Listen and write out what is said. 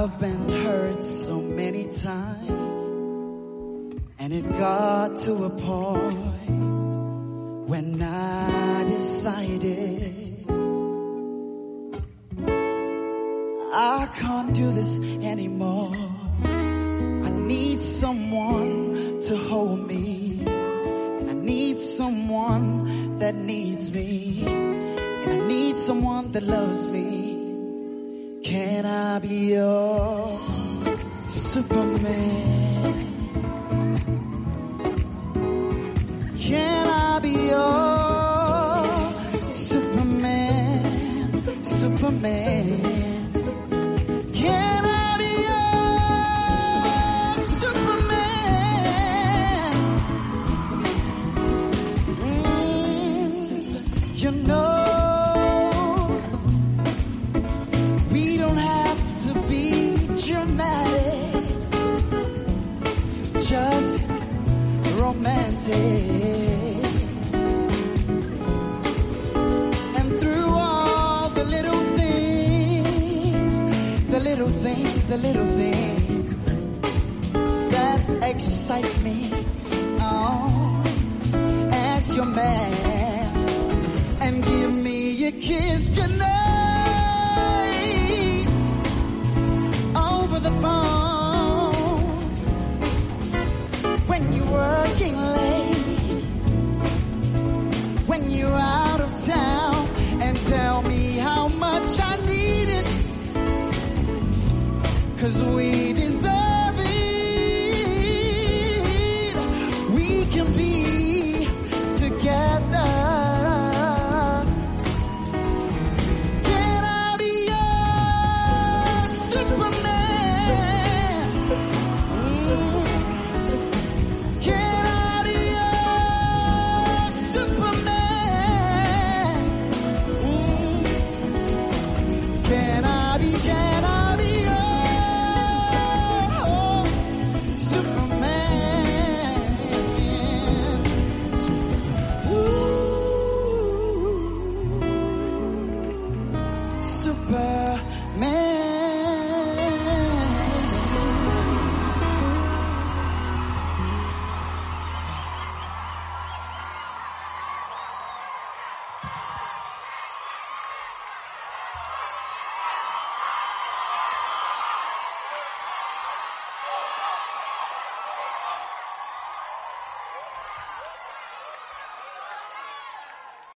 I've been hurt so many times, and it got to a point when I decided I can't do this anymore. I need someone to hold me, and I need someone that needs me, and I need someone that loves me. Can I be your Superman? Can I be your Superman? Superman. Can I be your Superman? You know, we don't have to be dramatic, just romantic. And through all the little things, the little things, the little things that excite me, oh, as your man, and give me a kiss goodnight over the phone when you're working late, when you're out of town, and tell me how much I need it, 'cause we deserve it. We can be